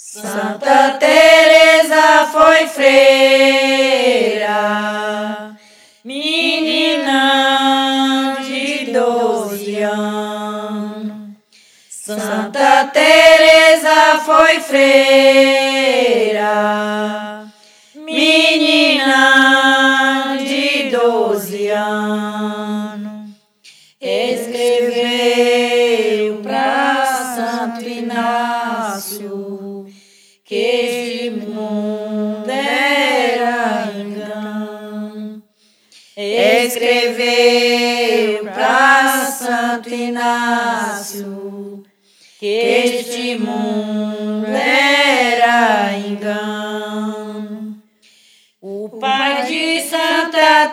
Santa Teresa foi freira, menina de 12 anos. Santa Teresa foi freira, menina de 12 anos. Escreveu pra Santo Inácio que este mundo era engano. Escreveu pra Santo Inácio que este mundo era engano. O pai de Santa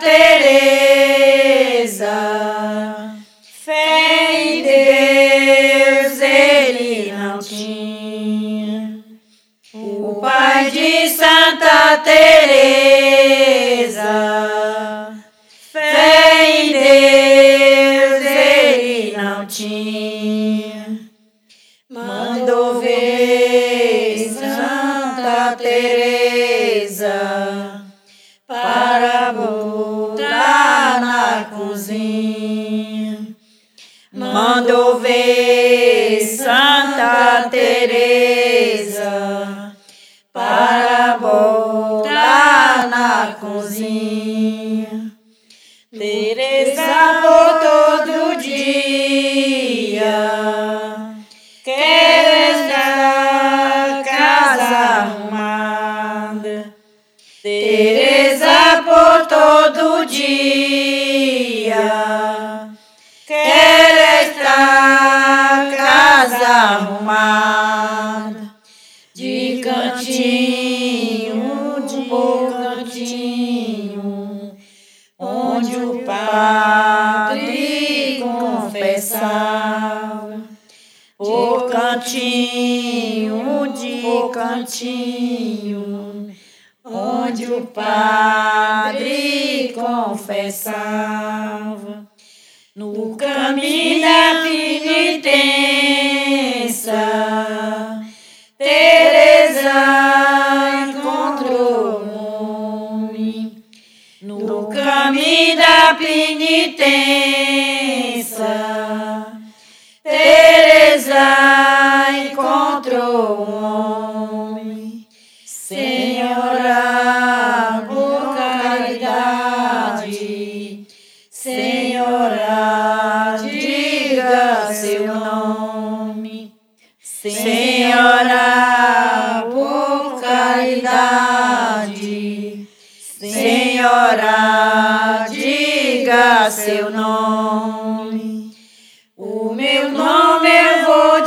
Teresa, fé em Deus ele não tinha. O pai de Santa Teresa, fé em Deus ele não tinha. Mandou ver Santa Teresa para botar na cozinha. Mandou ver Santa Teresa para botar na cozinha. Teresa por todo dia quer esta casa arrumada. Teresa por todo dia quer esta casa arrumada. De cantinho por cantinho, onde o padre confessava. Por cantinho, de cantinho, onde o padre confessava. No caminho da penitência, Teresa encontrou um homem. No caminho da penitência, Teresa encontrou um homem. Senhora, por caridade, Senhora, diga seu nome. Senhora, por caridade, Senhora, diga seu nome. O meu nome eu vou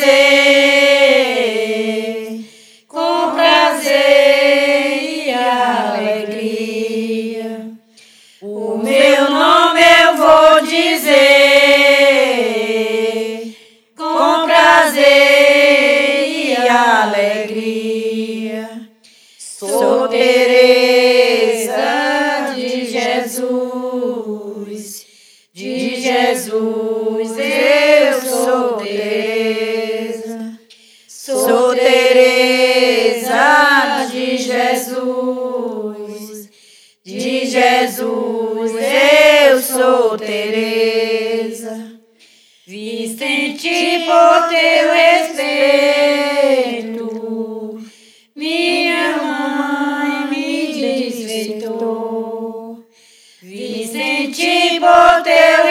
dizer com prazer e alegria. O meu nome eu vou dizer com prazer e alegria. Sou Teresa de Jesus, eu sou Teresa. Sou Teresa de Jesus, eu sou Teresa. Vicente, por teu respeito, minha mãe me desfeitou. Vicente, por teu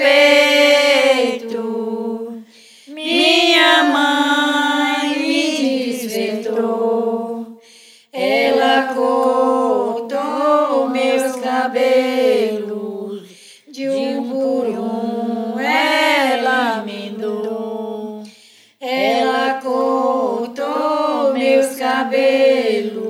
respeito, minha mãe me desfeitou. Ela cortou meus cabelos, de um por um ela emendou. Ela cortou meus cabelos,